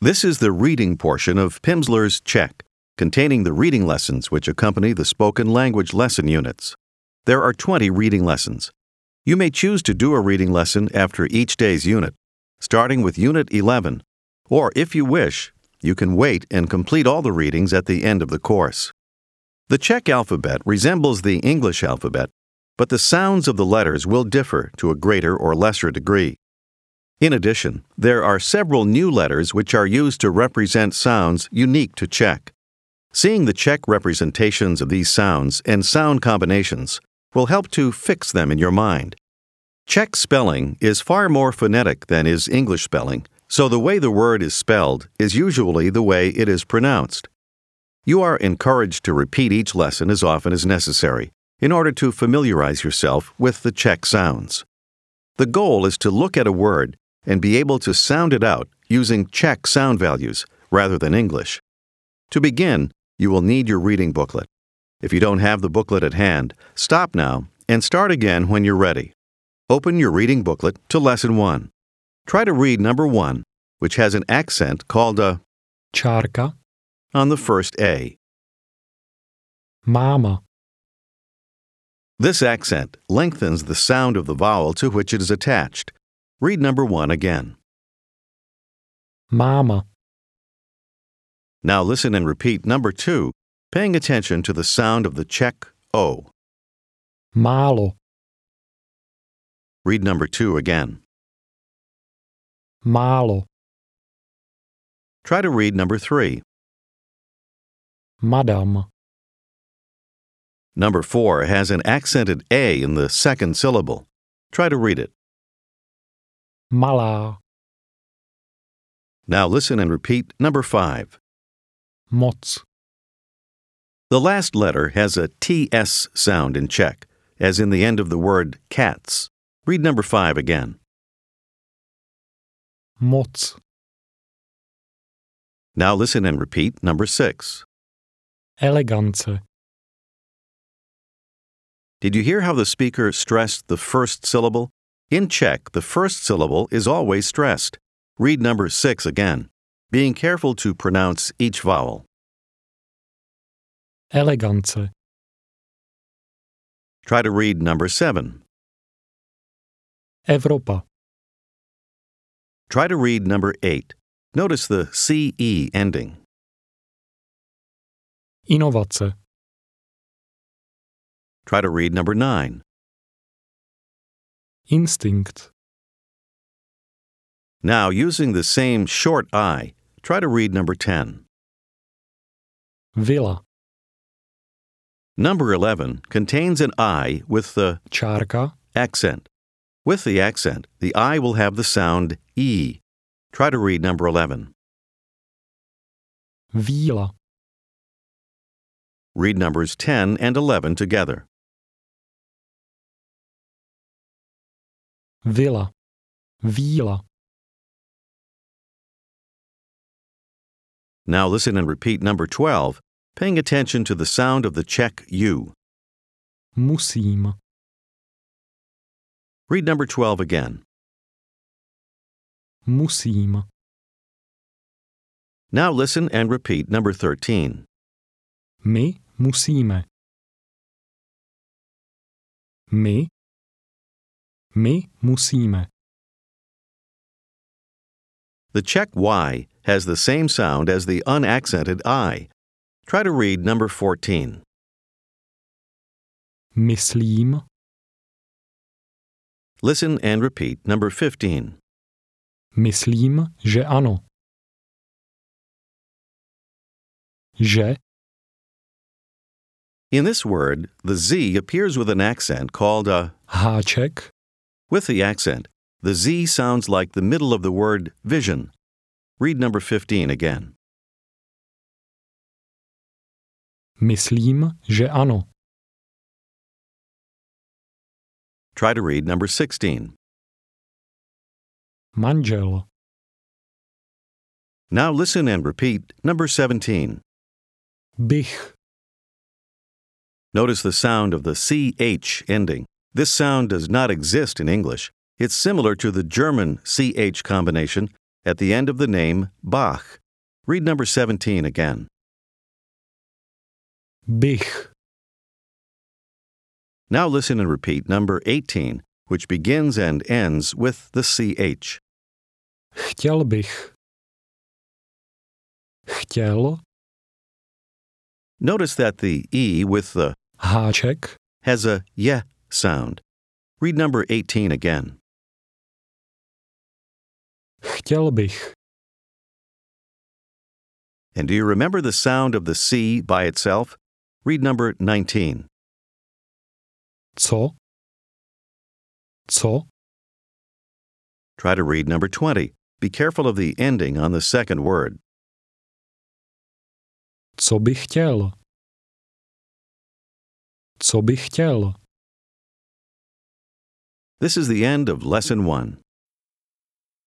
This is the reading portion of Pimsleur's Czech, containing the reading lessons which accompany the spoken language lesson units. There are 20 reading lessons. You may choose to do a reading lesson after each day's unit, starting with Unit 11, or if you wish, you can wait and complete all the readings at the end of the course. The Czech alphabet resembles the English alphabet, but the sounds of the letters will differ to a greater or lesser degree. In addition, there are several new letters which are used to represent sounds unique to Czech. Seeing the Czech representations of these sounds and sound combinations will help to fix them in your mind. Czech spelling is far more phonetic than is English spelling, so the way the word is spelled is usually the way it is pronounced. You are encouraged to repeat each lesson as often as necessary in order to familiarize yourself with the Czech sounds. The goal is to look at a word and be able to sound it out using Czech sound values rather than English. To begin, you will need your reading booklet. If you don't have the booklet at hand, stop now and start again when you're ready. Open your reading booklet to Lesson 1. Try to read number 1, which has an accent called a čárka, on the first A. máma, This accent lengthens the sound of the vowel to which it is attached. Read number 1 again. máma, Now listen and repeat number 2, paying attention to the sound of the Czech O. málo, Read number 2 again. málo, Try to read number 3. madam, Number 4 has an accented A in the second syllable. Try to read it. malá, Now listen and repeat number 5. moc, The last letter has a TS sound in Czech, as in the end of the word cats. Read number 5 again. moc, Now listen and repeat number 6. elegance, Did you hear how the speaker stressed the first syllable? In Czech, the first syllable is always stressed. Read number 6 again, being careful to pronounce each vowel. elegance, Try to read number 7. Evropa, Try to read number 8. Notice the CE ending. inovace, Try to read number 9. instinkt, Now, using the same short I, try to read number 10. vila, Number 11 contains an I with the čárka, accent. With the accent, the I will have the sound E. Try to read number 11. víla, Read numbers 10 and 11 together. vila, víla, Now listen and repeat number 12, paying attention to the sound of the Czech U. musím, Read number 12 again. musím, Now listen and repeat number 13. my musíme, my musíme, The Czech Y has the same sound as the unaccented I. Try to read number 14. myslím, Listen and repeat number 15. myslím, že ano, že, In this word, the Z appears with an accent called a. háček, With the accent, the Z sounds like the middle of the word vision. Read number 15 again. myslím, že ano, Try to read number 16. manžel, Now listen and repeat number 17. bych, Notice the sound of the CH ending. This sound does not exist in English. It's similar to the German CH combination, at the end of the name Bach. Read number 17 again. bych, Now listen and repeat number 18, which begins and ends with the CH. chtěl bych, chtěl, Notice that the E with the háček, has a ye sound. Read number 18 again. chtěl bych, And do you remember the sound of the C by itself? Read number 19. co, co, Try to read number 20. Be careful of the ending on the second word. co bych chtěl, co bych chtěl. This is the end of Lesson 1.